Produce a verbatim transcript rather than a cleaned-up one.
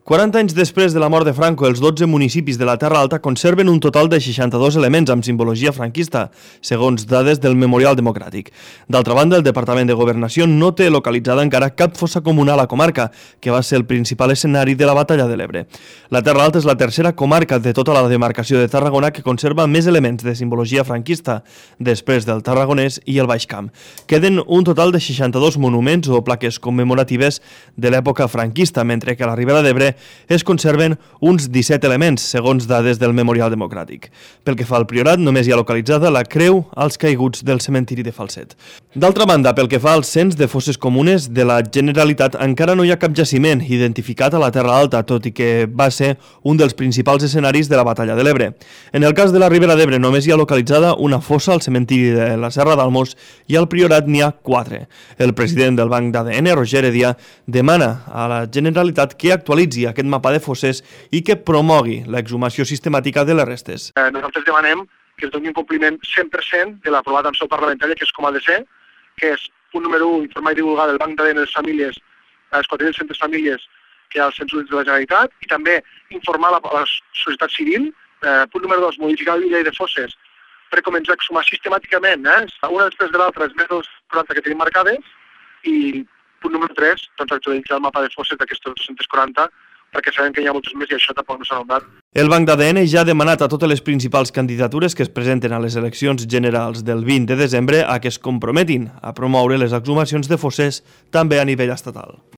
quaranta anys després de la mort de Franco, els dotze municipis de la Terra Alta conserven un total de seixanta-dos elements amb simbologia franquista, segons dades del Memorial Democràtic. D'altra banda, el Departament de Governació no té localitzada encara cap fossa comunal a la comarca, que va ser el principal escenari de la Batalla de l'Ebre. La Terra Alta és la tercera comarca de tota la demarcació de Tarragona que conserva més elements de simbologia franquista, després del Tarragonès i el Baix Camp. Queden un total de seixanta-dos monuments o plaques commemoratives de l'època franquista, mentre que a la Ribera d'Ebre es conserven uns disset elements, segons dades del Memorial Democràtic. Pel que fa al Priorat, només hi ha localitzada la creu als caiguts del cementiri de Falset. D'altra banda, pel que fa al cens de fosses comunes de la Generalitat, encara no hi ha cap jaciment identificat a la Terra Alta, tot i que va ser un dels principals escenaris de la Batalla de l'Ebre. En el cas de la Ribera d'Ebre, només hi ha localitzada una fossa al cementiri de la Serra d'Almos i al Priorat n'hi ha quatre. El president del Banc d'A D N, Roger Heredia, demana a la Generalitat que actualitzi aquest mapa de fosses i que promogui l'exhumació sistemàtica de les restes. Eh, nosaltres demanem que es doni un compliment cent per cent de l'aprovat en seu parlamentària, que és com ha de ser, que és, punt número un, informar i divulgar del Banc d'A D N de les famílies, a les quatre mil cent famílies que hi ha als Cens Únics de la Generalitat, i també informar la, la societat civil. Eh, punt número dos, modificar la llei de fosses per començar a exhumar sistemàticament, eh, una després de l'altra, les més de quaranta que tenim marcades, i punt número tres, doncs actualitzar el mapa de fosses d'aquestes dos-cents quaranta, perquè sabem que hi ha moltes més i això tampoc no s'ha donat. El Banc d'A D N ja ha demanat a totes les principals candidatures que es presenten a les eleccions generals del vint de desembre a que es comprometin a promoure les exhumacions de fosses també a nivell estatal.